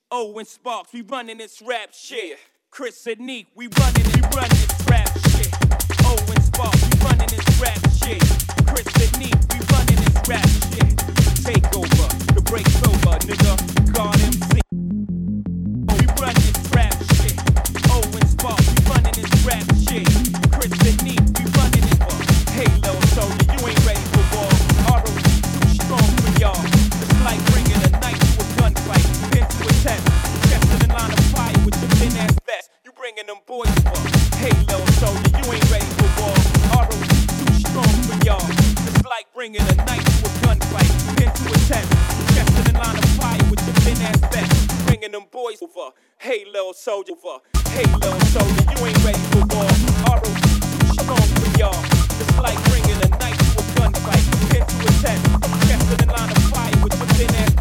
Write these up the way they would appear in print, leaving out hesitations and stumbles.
Owen Sparks, we running this rap shit. Chris and Neek, we running this rap shit. Owen Sparks, we running this rap shit. Chris and Neek, we running this rap shit. Take over, the break's over, nigga. God MC. We run this rap shit. Owen Sparks, we running this rap shit. Chris and Neek, we running this war. Hey, little soldier, you ain't ready for war. ROC too strong for y'all. It's like bringing a knife to a gunfight. Pin to a test. Chest in the line of fire with your thin ass vest. You bringing them boys for. Hey, little soldier, you ain't ready for war. ROC too strong for y'all. It's like bringing a knife to a gunfight. Pin to a test. Chest in the line of fire with your thin ass vest. Bringing them boys over. Hey, little soldier, for. Hey, little soldier, you ain't ready for war. ROC too strong for y'all. It's like bringing a knife to a gunfight. Pin to a test. Chest in the line of fire with your thin ass.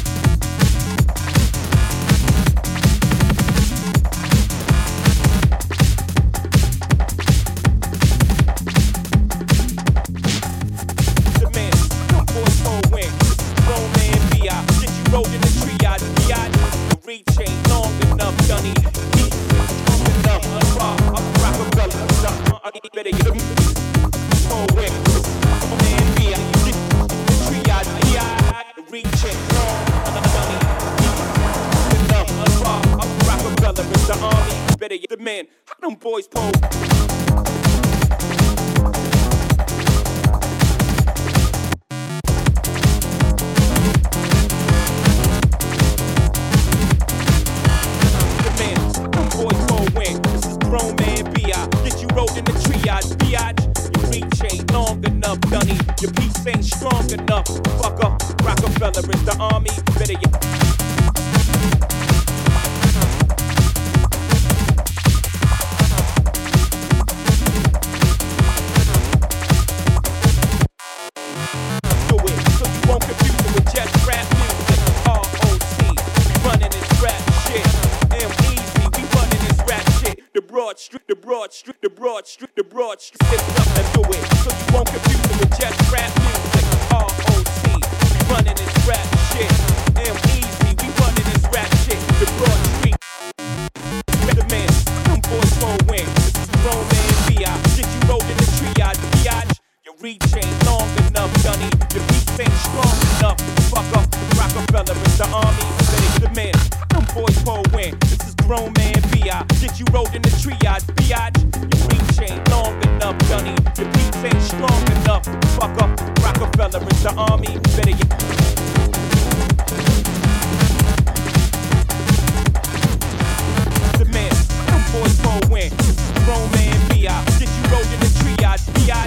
The man, them boys gon' win. Grown man B.I. Shit you rolled in the triage. B.I. The reach ain't long enough, Dunny. Long enough, unrock, rock a gully. Better get me. Gon' win. Grown man B.I. The triage. B.I. The reach ain't long enough, unrock, rock a gully. It's the army. Better get the man. How them boys pose? Grown man B.I. Get you rolled in the triage, B.I. Your reach ain't long enough, Dunny. Your piece ain't strong enough. Fuck up, Rockefeller is the army. Better get. Do it, so you won't confuse it with just rap music. R.O.T. We running this rap shit. M.E.Z. We running this rap shit. The broad street, the broad street, the broad street, the broad street. Sit up and do it, so you won't confuse it with just rap music. R.O.T. We running this rap shit. M.E.Z. We running this rap shit. The broad street. The man, them boys gon' win. This is grown man B.I. Shit you rolled in the triage, B.I. Your reach ain't long enough, Dunny. Your beats ain't strong enough. Fuck up, Rockefeller is the army. The man, them boys gon' win. This is grown man B.I. Shit you rolled in the triage, B.I. Your reach ain't long enough, Dunny. Your beats ain't strong enough. Fuck up, Rockefeller is the army. Better get. The man, them boys gon' win. This is grown man B.I. Shit you rolled in the triage, B.I.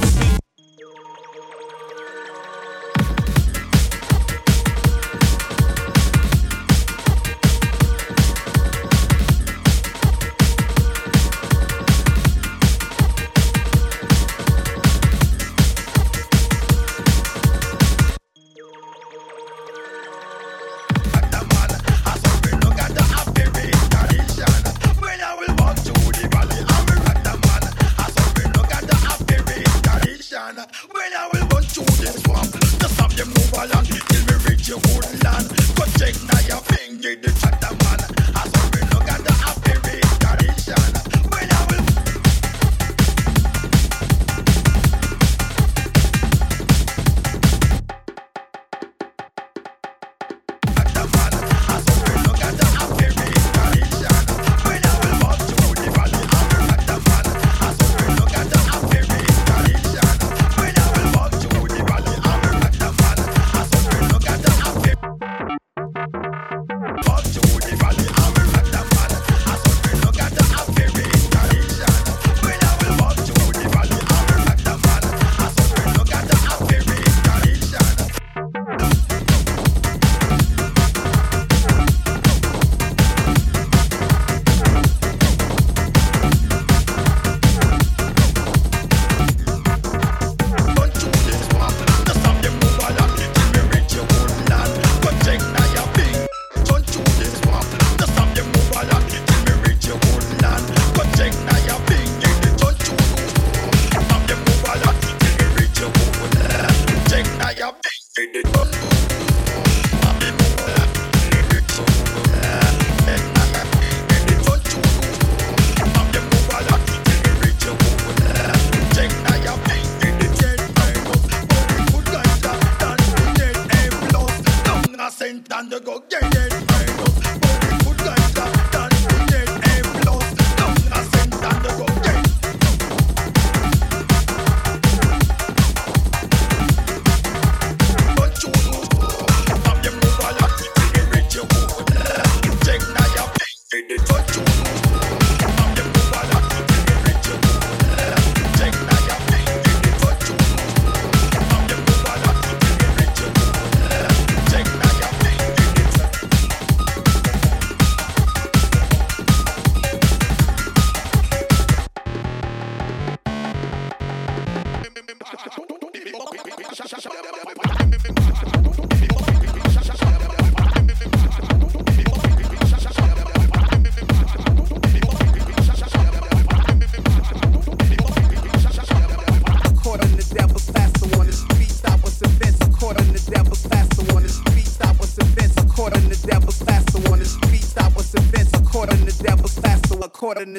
When I will go through this swamp, just have you move along till we reach your good land. Go check now your finger, the chatter man. I saw we look at the happy tradition. When I will.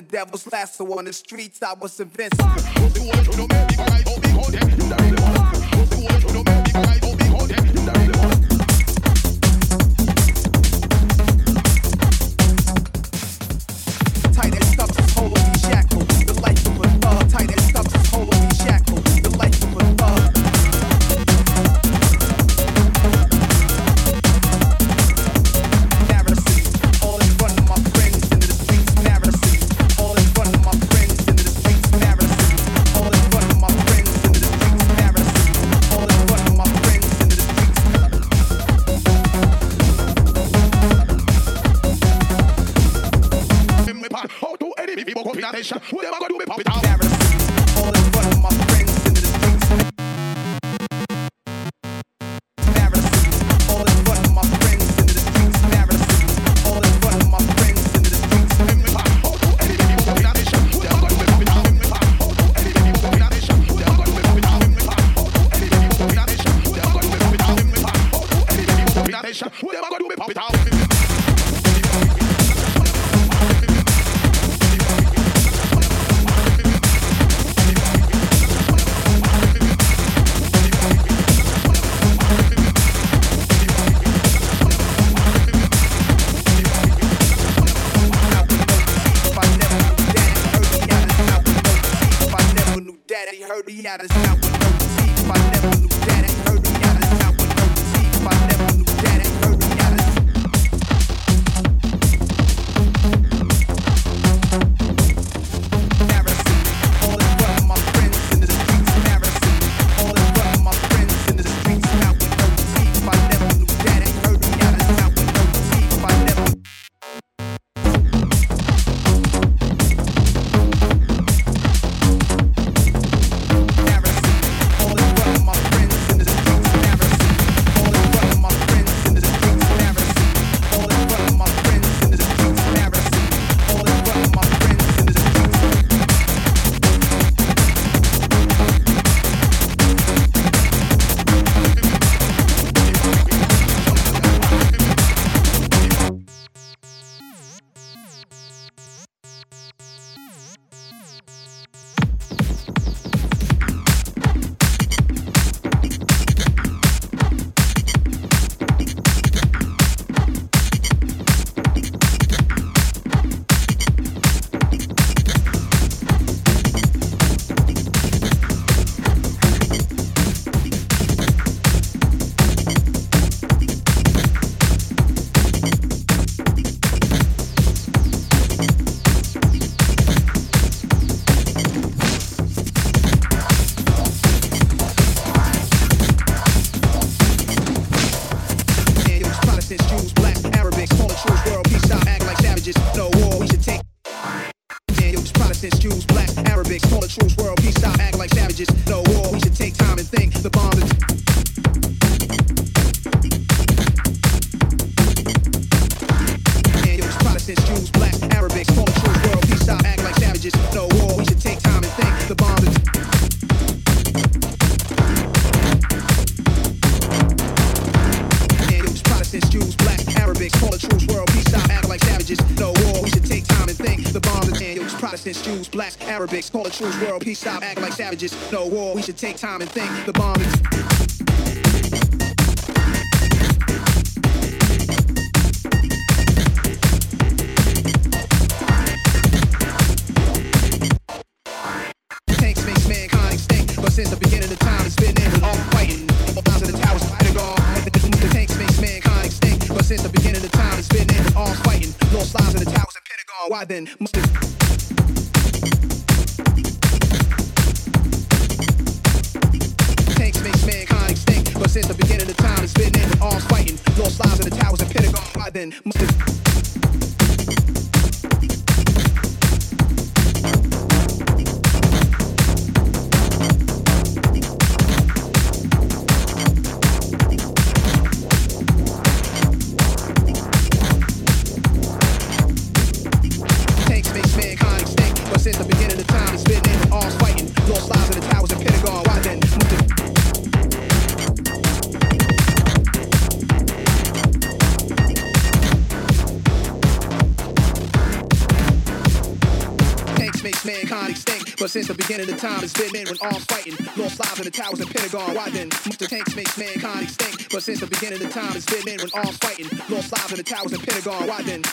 devil's lasso on the streets, I was invincible. Tight as stuff is holding me shackled. The life of a thug. Tight as stuff is holding me shackled. The life of a thug. Narrative, all in front of my friends into the streets. Narrative, all in front of my friends into the streets. Narrative, all in front of my friends into the streets. Narrative, all in front of my friends into the How to any people go in attention? Who never gonna do me pop it out? Narrative, all in front of my friends into the streets. Narrative, all in front of my friends into the streets. Narrative, all in front of my friends into the streets. How to any people go in attention? Who never gonna do me pop it out? How to any people go in attention? Who never gonna do me pop it out? How to any people go in attention? Who never gonna do me pop it out? How to any people go in attention? Who never gonna do me pop it out? Daddy heard me out of town with no teeth. I never knew daddy heard me out of town with no teeth. I never knew daddy heard me out of Narrative, all in front of my friends into the streets. Narrative, all in front of my friends into the streets. Now with no teeth. I never knew daddy heard me out of town with no teeth. I never. Jews, blacks, Arabics, call the truth world peace, stop acting like savages, no war, we should take time and think, the bomb is... Tanks makes mankind extinct, but since the beginning of time it's been in and all fighting, all bounds of the towers of Pentagon, the tanks makes mankind extinct, but since the beginning of time it's been in and all fighting, lost lives in the towers of Pentagon, why then must it... But since the beginning of time, it's been in with arms fighting, lost lives in the towers of Pentagon. Why then must it... Tanks makes mankind extinct, but since the beginning of time, it's been in with arms fighting, lost lives in the towers of Pentagon. Why then must it... makes mankind extinct. But since the beginning of time, it's been men when arms fighting. Lost lives in the towers and Pentagon. Why then? The tanks makes mankind extinct. But since the beginning of time, it's been men when arms fighting. Lost lives in the towers and Pentagon. Why then?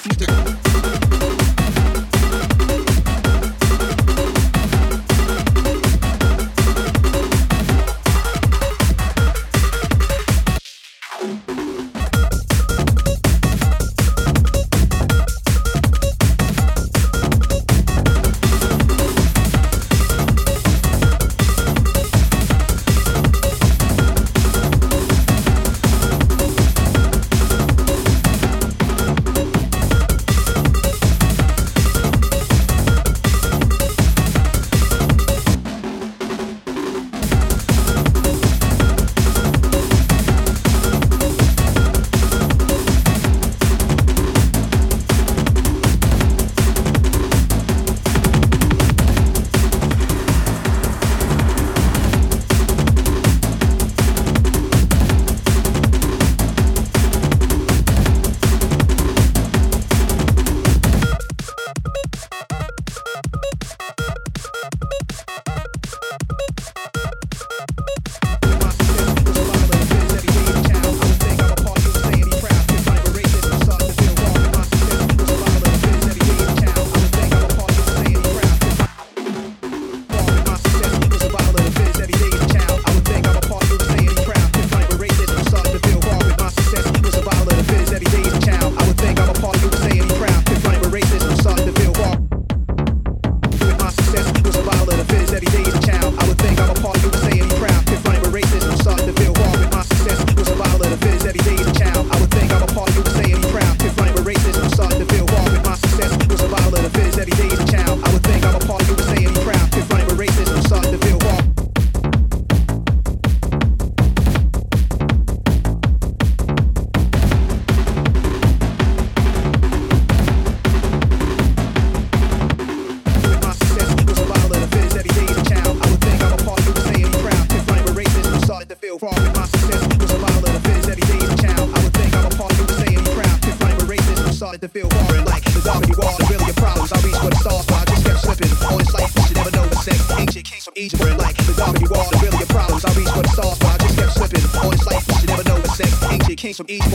From each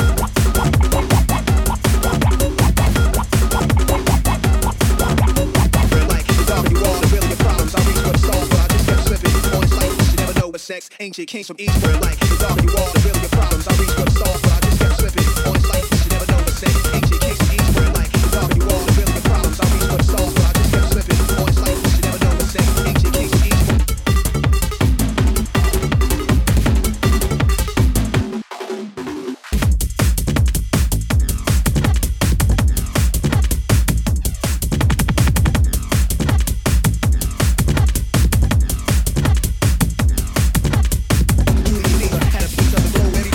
ancient kings from each word like the darker you are, the realer your problems. I reach for the stars, but I just kept slipping. On this life, you should never know what's next. Ancient kings from each word like the darker you are, the realer your problems. I reach for the stars, but I just kept slipping. On this life, you should never know what's next. Ancient kings from each word. Had a piece of the globe.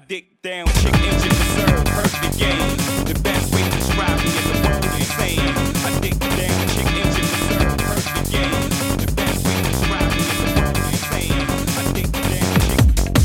dick down, chick engine reserve, perfect game. The best way to describe me is the word insane. I dick down, chick engine reserve, perfect game. The best way to describe me is the word insane. I dick down, chick.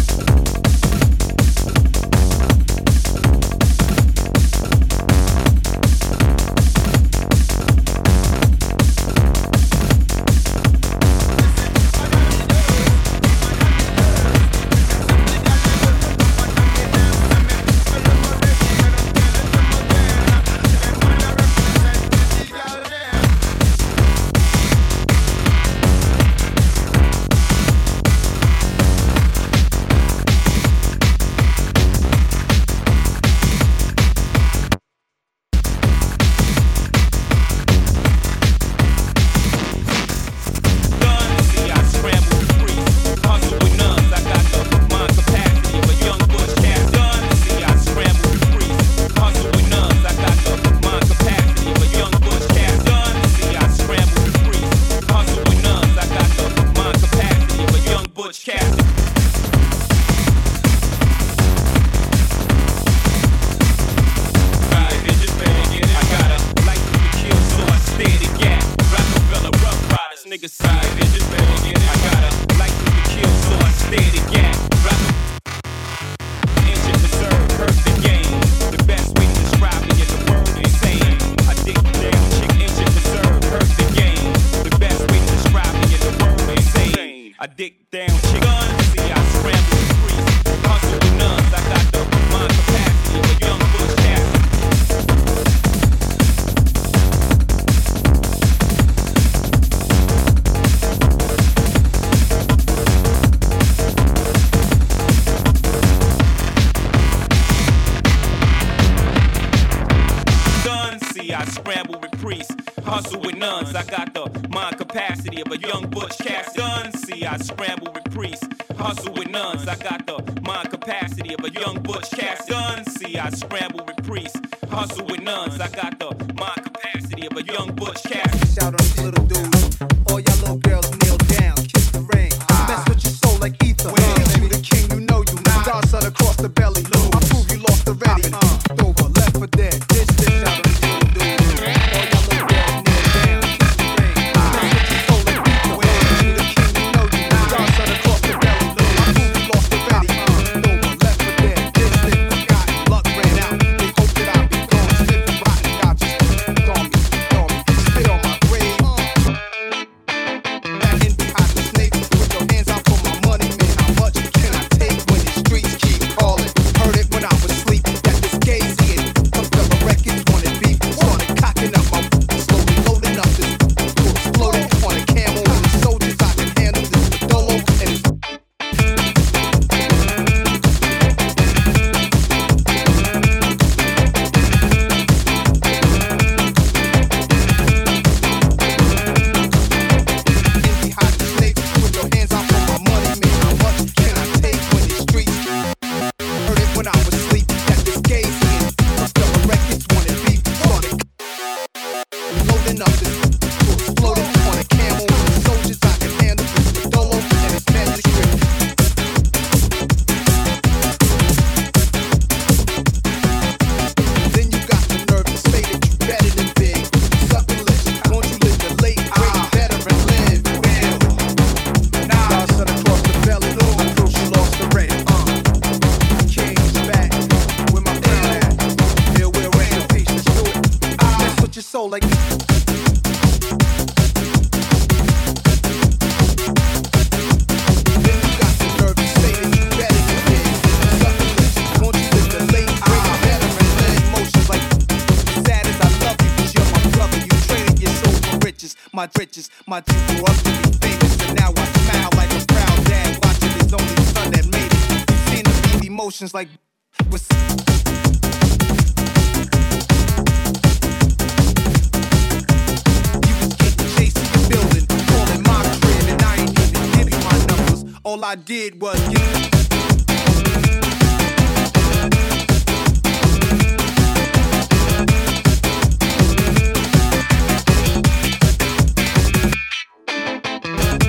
My dream grew up to be famous, and now I smile like a proud dad watching his only son that made it. You've seen him leave emotions like with. You was getting chased in the building, calling my crib, and I ain't even give you my numbers. All I did was get.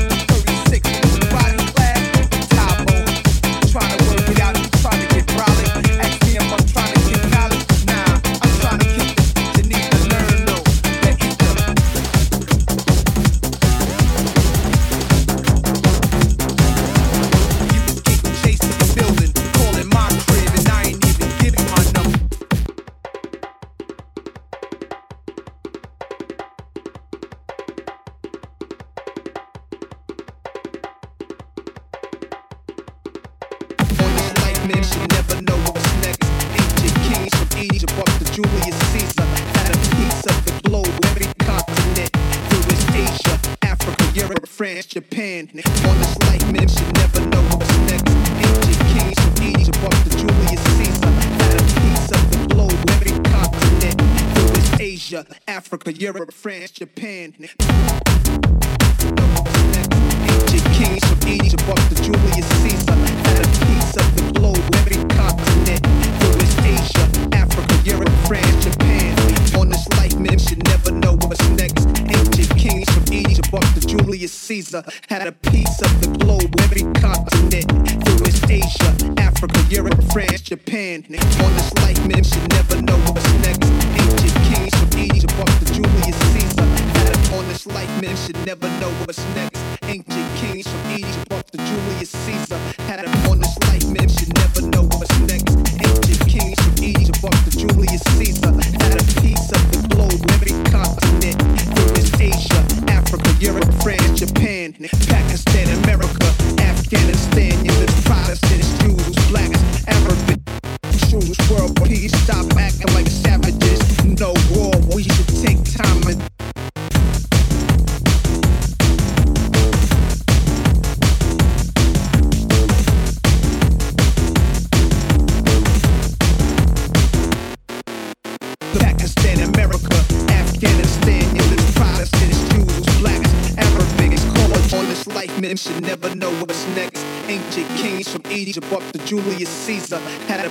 Trying to work it out, trying to get brolic. life, man should never know what's next. Ancient kings from Egypt up to Julius Caesar had a piece of the globe, every continent. Through East Asia, Africa, Europe, France, Japan. On this life, man should never know what's next. Ancient kings from Egypt up to Julius Caesar had a piece of the globe, every continent. Through East Asia, Africa, Europe, France, Japan. Ancient kings from Egypt up to Julius Caesar had a piece of the globe, every continent. Through East Asia, Africa, Europe, France, Japan. On this life, man should never know what's next. Ancient kings from Egypt up to Julius Caesar had a piece of the globe, every continent. Through East Asia, Africa, Europe, France, Japan. On this life, man should never know what's next. Ancient kings from Egypt up to Julius Caesar had a, on this life, man should never know what's next. Ancient kings from Egypt up to Julius Caesar had a, on this life, man should never know what's next. Ancient kings from Egypt up to Julius Caesar had a piece of the globe, every continent. Through East Asia, Africa, Europe, France, Japan, Pakistan, America, Afghanistan. You live Protestants, Jews, blacks, Arabic, Jews, world peace. Stop acting like savages. No war, we should take time and Pakistan, America, Afghanistan. You live Protestants, Jews, blacks, Arabic. Call on this life, men should never know what's next. Ancient kings from Egypt up to Julius Caesar had a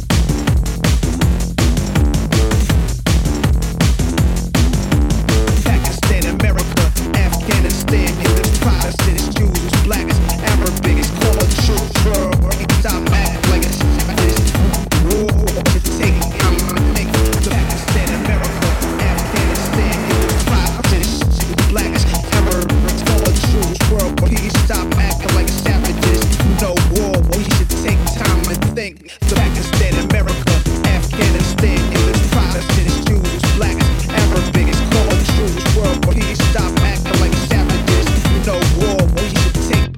Pakistan, America, Afghanistan. You live Protestants, Jews, blacks, Arabic. Call on truth, world. Stop acting like it's war to take. Pakistan, America, Afghanistan, Protestants, blacks, Arabs, all Jews, world peace. Stop acting like savages. No war, we should take time and think. Pakistan, America, Afghanistan, Protestants, Jews, blacks, Arabics, all Jews, world peace. Stop acting like savages. No war, we should take.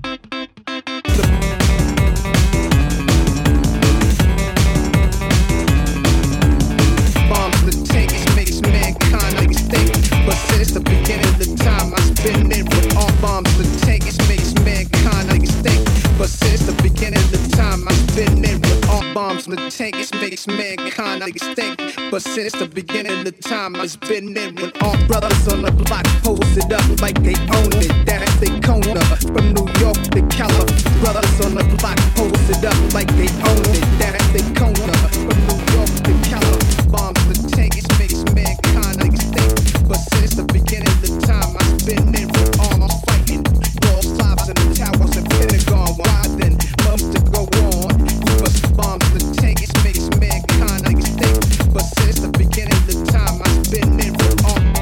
Bombs in the tank, it makes mankind like extinct. But since the beginning of the time, I've been in with all bombs in the tank, it makes mankind like extinct. But since the beginning of the time, I've been in with all bombs in the tank, it makes mankind like extinct. But since the beginning of the time, I've been in with all brothers on the block posted up like they own it. That's they corner from New York to California. Brothers on the block posted up like they own it. That's they corner from New York to California. Bombs in the tank, it makes mankind like extinct. But since the beginning of the time, I've been in with arms fighting. Wall stops in the towers and Pentagon. Why then? Months to go on. We must bombs in the tank, it makes mankind like extinct. But since the beginning of the time, I've been in with arms.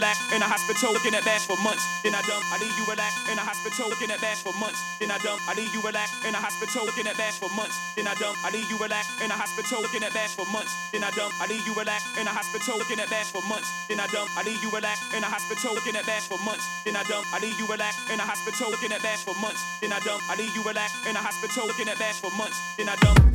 relax in a hospital looking at bash for months. Then I dump, I leave you relax in a hospital looking at bash for months. Then I dump, I leave you relax in a hospital looking at bash for months. Then I dump, I leave you relax in a hospital looking at bash for months. Then I dump, I leave you relax in a hospital looking at bash for months. Then I dump, I leave you relax in a hospital looking at bash for months. Then I dump, I leave you relax in a hospital looking at bash for months. Then I dump, I leave you relax in a hospital looking at bash for months. Then I dump.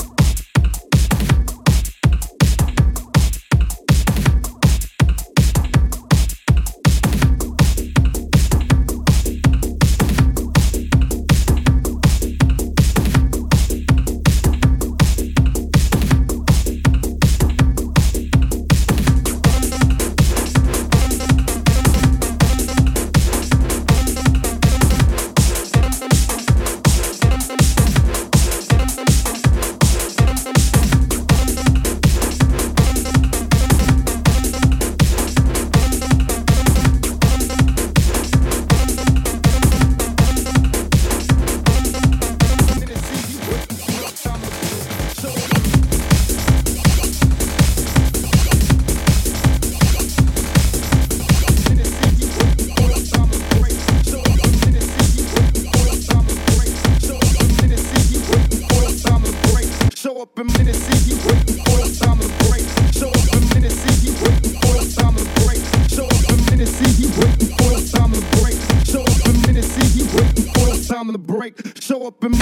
Show up in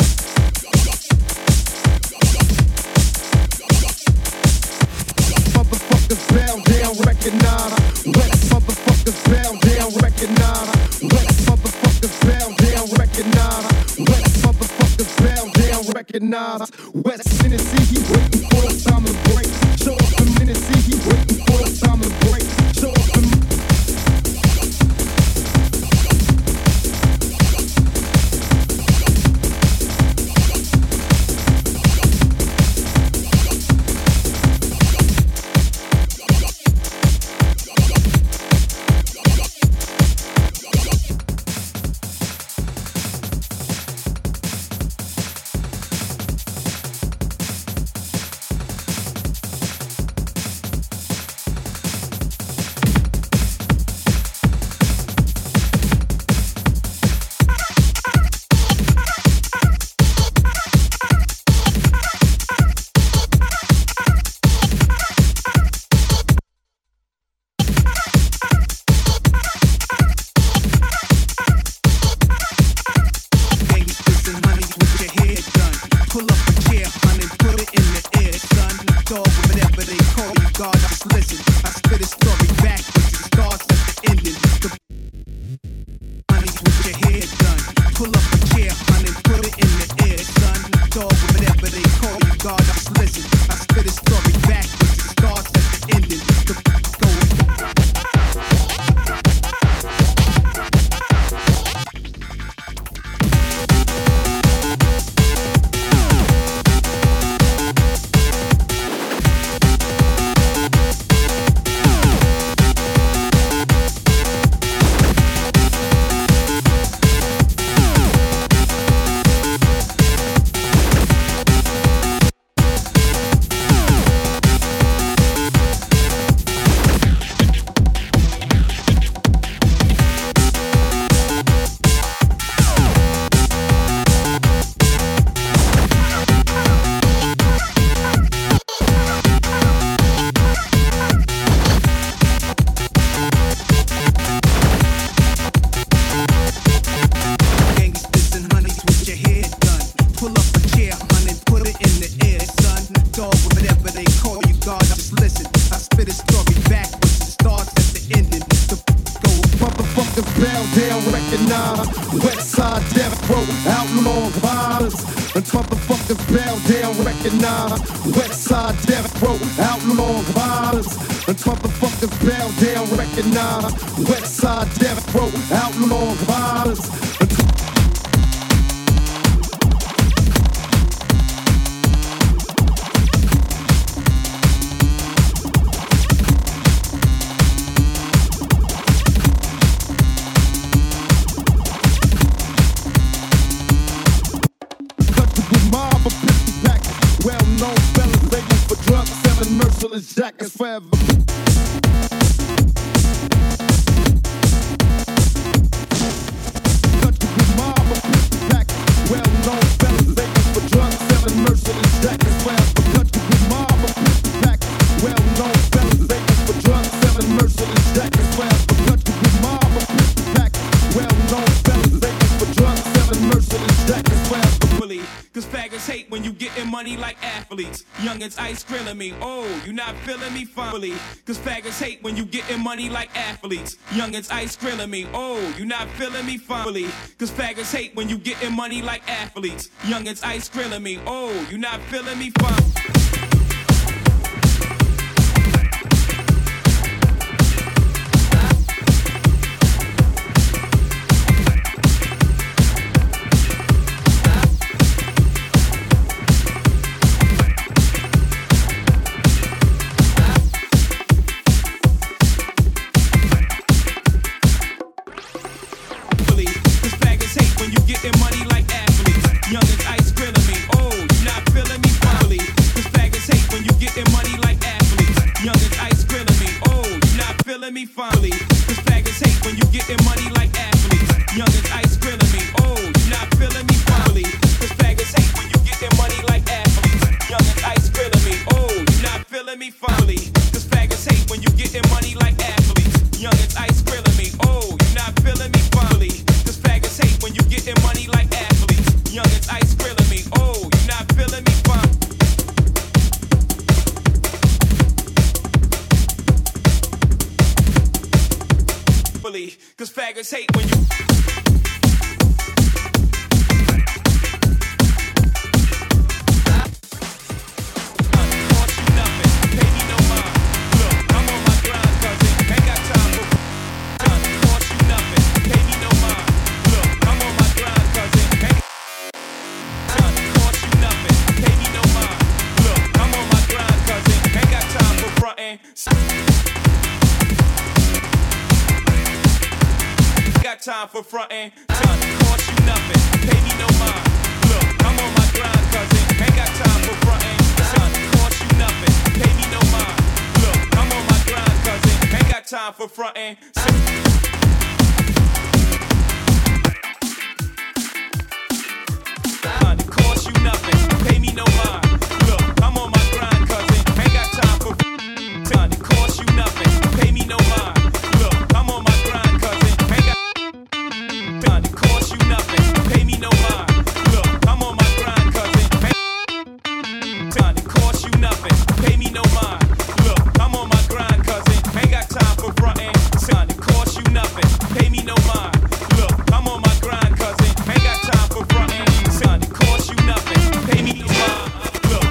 motherfuckers bow down, recognize. Wet motherfuckers bow down, recognize. Wet motherfuckers bow down, recognize. Wet motherfuckers bow down, recognize. West Tennessee, he waiting for the time to break. Show up in Tennessee, he waiting for the time to break. Show up in merciless jackets forever. money like athletes. Youngins ice grilling me. Oh, you not feeling me finally? Cause faggots hate when you getting money like athletes. Youngins ice grilling me. Oh, you not feeling me finally? Cause faggots hate when you getting money like athletes. Youngins ice grilling me. Oh, you not feeling me finally? Me finally, cause faggots hate when you getting money like athletes. Youngins ice grilling me. Oh, you not feeling me finally, cause faggots hate when you getting money like athletes. Youngins ice grilling me. Oh, you not feeling me finally, cause faggots hate when you getting money like athletes. Youngins ice grilling me. Oh, you not feeling me finally, cause faggots hate when you getting money like athletes. Youngins ice grilling me. Oh, you not feeling me finally. Cause faggots hate when you cost you nothing, pay me no mind. Look, I'm on my grind, cousin, ain't got time for cost you nothing, pay me no mind. Look, I'm on my grind, cousin, cost you nothing, pay me no mind. Look, I'm on my grind, cousin, ain't got time for frontin'. Got time for frontin', time cost you nothing, pay me no mind. Look, I'm on my grind, cousin, ain't got time for frontin', time cost you nothing, pay me no mind. Look, I'm on my grind, cousin, ain't got time for frontin'. Cost you nothing, pay me no mind. Look, I'm on my grind, cousin, ain't got time for time. Cost you nothing, pay me no mind. Look, I'm on my grind, cousin. It cost you nothing, pay me no mind. Look, I'm on my grind, cousin. It cost you nothing, pay me no mind. Look, I'm on my grind, cousin. Ain't got time for frontin'. It cost you nothing, pay me no mind. Look, I'm on my grind, cousin. Ain't got time for frontin'. It cost you nothing, pay me no mind. Look.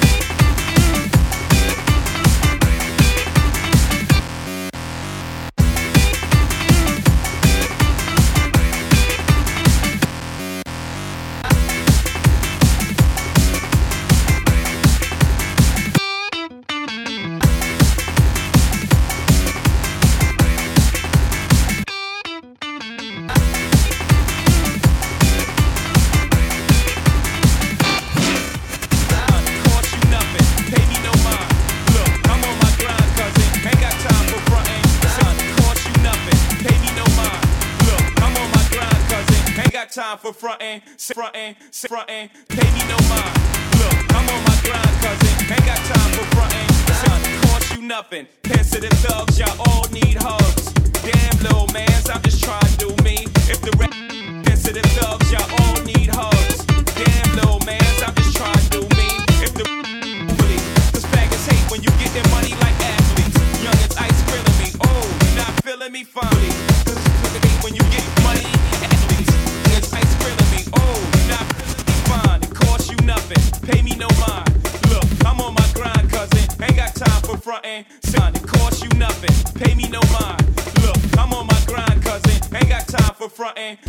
Time for frontin', pay me no mind. Look, I'm on my grind, cousin, ain't got time for frontin'. Cost you nothing, sensitive thugs, y'all all need hugs. Damn little mans, I'm just trying to do me. If the sensitive thugs, y'all all need hugs. Damn little mans, I'm just trying to do me. If the cause faggots hate when you getting money like athletes. Youngins ice grilling me. Oh, you not feeling me finally. Cause hate when you get money athletes. Ice grilling me, oh, you not feeling me fine. It cost you nothing, pay me no mind. Look, I'm on my grind, cousin, ain't got time for frontin'. It cost you nothing, pay me no mind. Look, I'm on my grind, cousin, ain't got time for frontin'.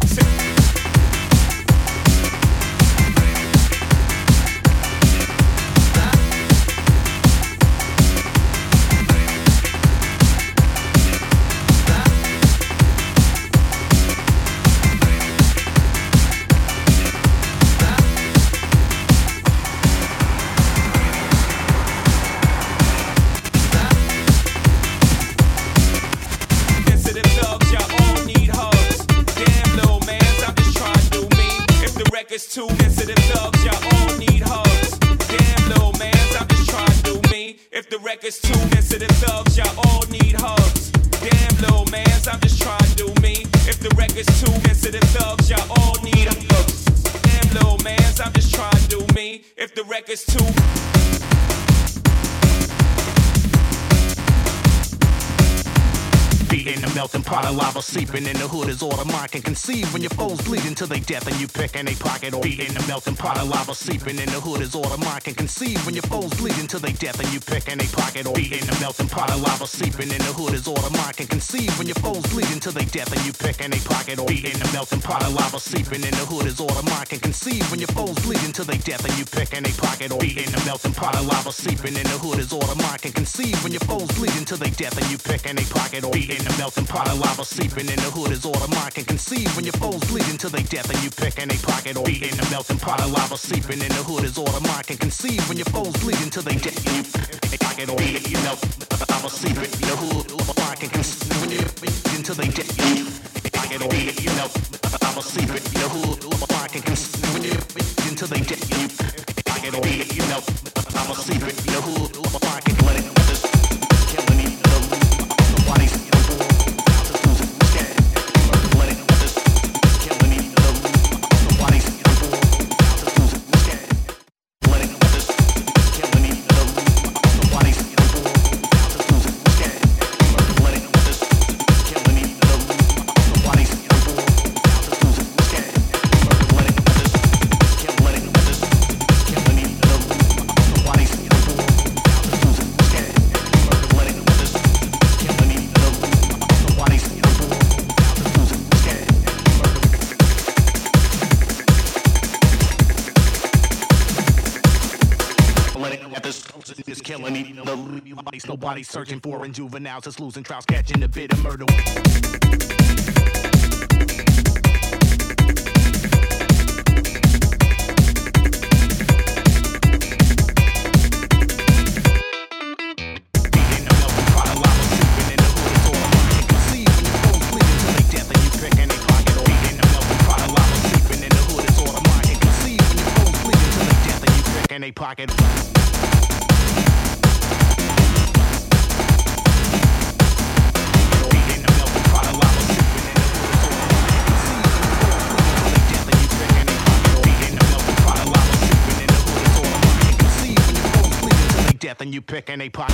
It's too sensitive thugs, y'all all need hugs. Damn little mans, I'm just trying to do me. If the record's too sensitive thugs, y'all all need hugs. Damn little mans, I'm just trying to do me. If the record's too sensitive thugs, y'all all need hugs. Damn little mans, I'm just trying to do me. If the record's too in the melting pot of lava, seeping in the hood is all the mind can conceive. When your foes bleed until they death and you pick in a pocket, or be in the melting pot of lava, seeping in the hood is all the mind can conceive. When your foes bleed until they death and you pick in a pocket, or be in the melting pot of lava, seeping in the hood is all the mind can conceive. When your foes bleed until they death and you pick in a pocket, or be in the melting pot of lava, seeping in the hood is all the mind can conceive. When your foes bleed until they death and you pick in a pocket, or be in the melting pot of lava, seeping in the hood is all the mind can conceive. When your foes bleed until they death and you pick in a pocket, or be in the melting pot of lava, seeping in the hood is all the mind can conceive. When your foes bleed until they death and you pick in a pocket, or be in the melting pot of lava, seeping in the hood is all the mind can conceive. When your foes bleed until they death and you pick in a pocket, or be in the melting lava, seeping in the hood all the mind can conceive. When you bleed until they death and you pick in a pocket, or be in the melting lava, seeping in the hood all the mind can conceive. When you bleed until they death and you pick in a pocket, or be in the melting lava, seeping in the hood all the mind can let it this killing each other. Nobody's nobody's searching for in juveniles, just losing trials, catching a bit of murder. Pocket. Death and you pick in a pocket.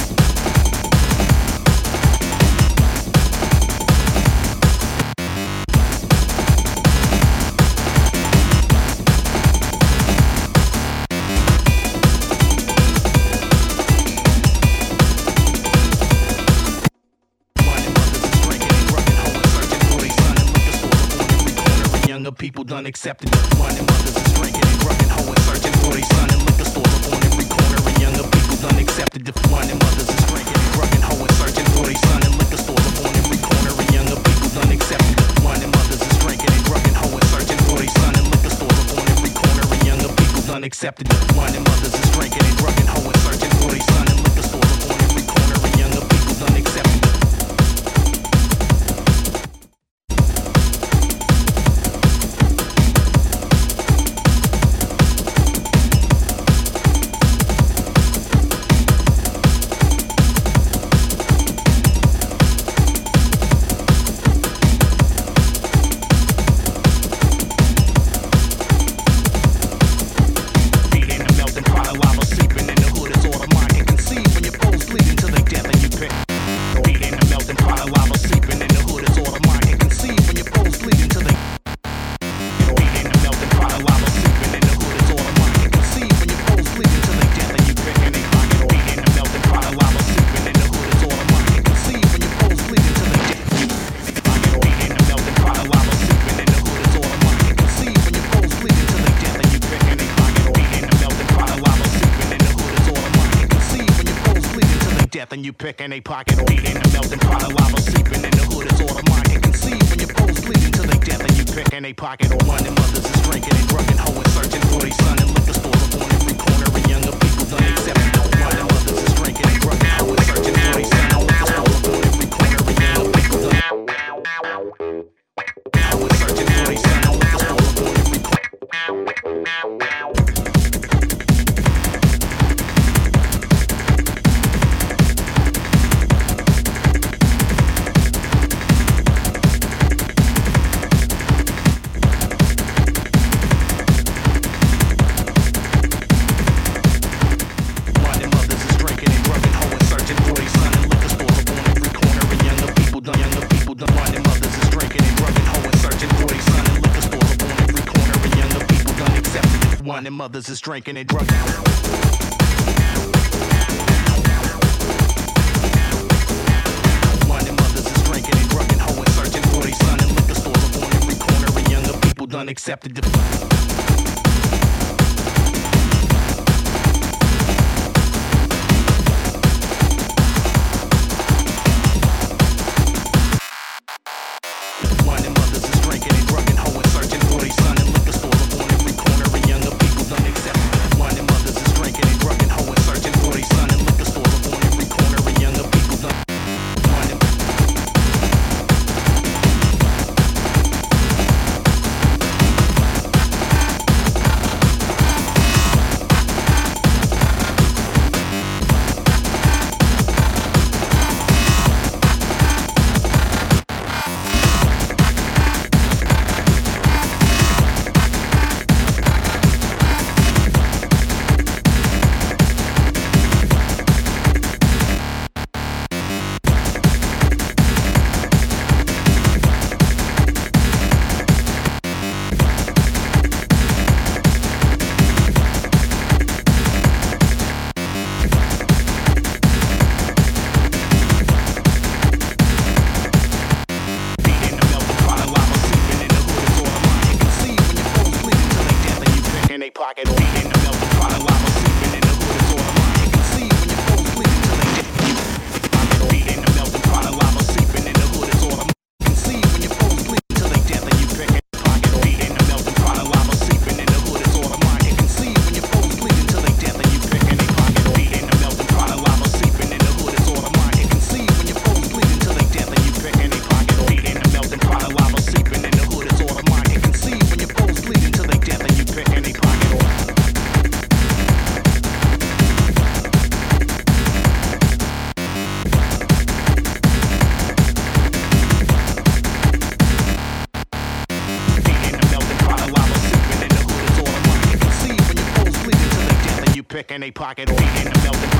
People done accepted the one and mothers is drinking and rubbing hoeing, searching for their son and liquor store on every corner. And younger people done accepted the one and mothers is drinking and rubbing hoeing, searching for their son and liquor store on every corner. And younger people done accepted the one and mothers is drinking and rubbing hoeing, searching for their son and liquor store on every corner. And younger people done accepted the one and mothers is drinking and rubbing hoeing, searching for their son and liquor store on every corner. And younger people done accepted. You pick in a pocket or be in a melting pot of lava, sleeping in the hood is all the mind can conceive. When your foes bleed until they death and you pick in a pocket or one and mothers is drinking and rubbing hoeing, searching for their son and liquor store on every corner. And younger people done accepted the one and mothers is drinking and rubbing hoeing, searching for their son and liquor store on every corner. And younger people done hoeing, searching for their son and liquor store on every corner. and mothers is drinking and drugging. One and mothers is drinking and drugging, hoeing, searching for their son in liquor stores up on every corner, and younger people done accepted the. Pocket or in the melting pot of lava, sleeping in the hood is all the mind you can see when your foes bleeding till they get pocket or in the melting pot of lava, sleeping in the hood is all the mind you can see when your foes bleeding till they death and you picking pocket or in the melting pot of lava, sleeping in the hood is all the mind you can see when your foes bleeding till they death and you picking a pocket or in the melting pot of lava, sleeping in the hood is all the mind you can see when your foes bleeding till they death and you picking a pocket or in the melting pot of lava, sleeping in the hood is all the mind you can see when your foes bleeding till they death and you picking a pocket. Picking a pocket or in the melting